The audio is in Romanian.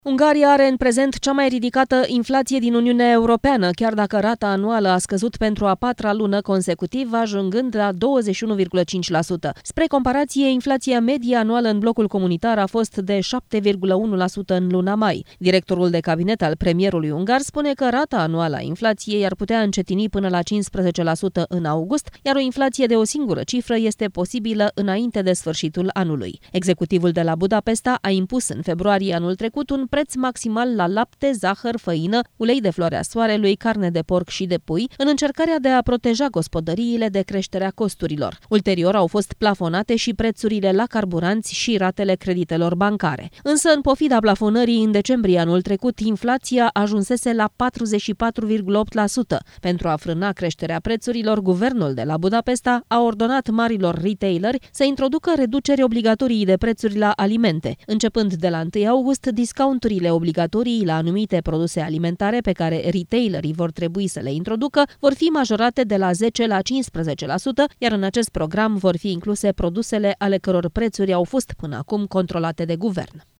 Ungaria are în prezent cea mai ridicată inflație din Uniunea Europeană, chiar dacă rata anuală a scăzut pentru a patra lună consecutivă, ajungând la 21,5%. Spre comparație, inflația medie anuală în blocul comunitar a fost de 7,1% în luna mai. Directorul de cabinet al premierului ungar spune că rata anuală a inflației ar putea încetini până la 15% în august, iar o inflație de o singură cifră este posibilă înainte de sfârșitul anului. Executivul de la Budapesta a impus în februarie anul trecut un preț maximal la lapte, zahăr, făină, ulei de floarea soarelui, carne de porc și de pui, în încercarea de a proteja gospodăriile de creșterea costurilor. Ulterior au fost plafonate și prețurile la carburanți și ratele creditelor bancare. Însă, în pofida plafonării, în decembrie anul trecut, inflația ajunsese la 44,8%. Pentru a frâna creșterea prețurilor, guvernul de la Budapesta a ordonat marilor retaileri să introducă reduceri obligatorii de prețuri la alimente. Începând de la 1 august, discounturile obligatorii la anumite produse alimentare pe care retailerii vor trebui să le introducă vor fi majorate de la 10 la 15%, iar în acest program vor fi incluse produsele ale căror prețuri au fost până acum controlate de guvern.